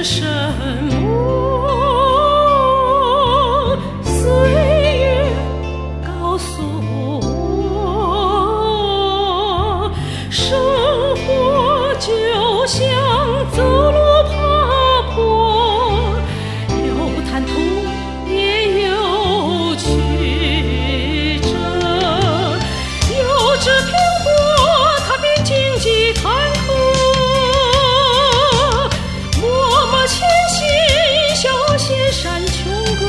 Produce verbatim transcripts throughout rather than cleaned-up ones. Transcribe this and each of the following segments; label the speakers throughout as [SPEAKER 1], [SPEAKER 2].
[SPEAKER 1] 是什么？岁月告诉我，生活就像走路爬坡，有坦途也有曲折，有志拼搏，它便荆棘坎坷。前行，小心山穷歌。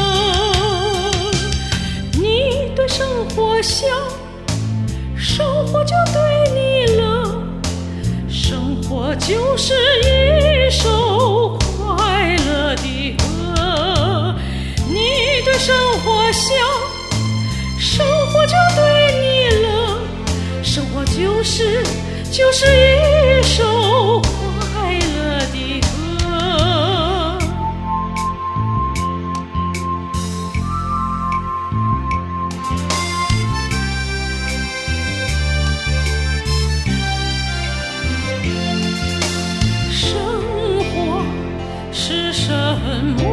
[SPEAKER 1] 你对生活笑，生活就对你乐。生活就是一首快乐的歌。你对生活笑，生活就对你乐。生活就是就是一首快乐的歌。是什么？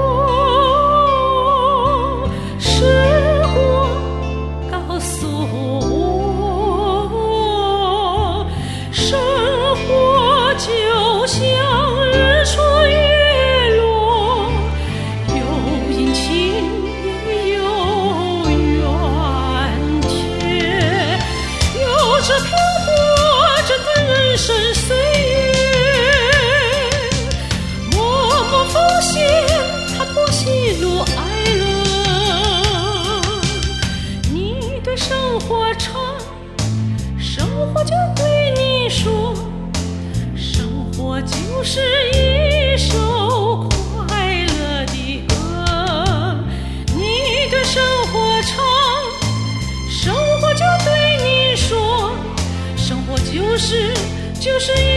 [SPEAKER 1] 生活告诉我，生活就像日出月落，有阴晴也有圆缺，有着漂泊，这段人生岁月。风险，它不喜怒哀乐。你对生活唱，生活就对你说。生活就是一首快乐的歌。你对生活唱，生活就对你说。生活就是就是一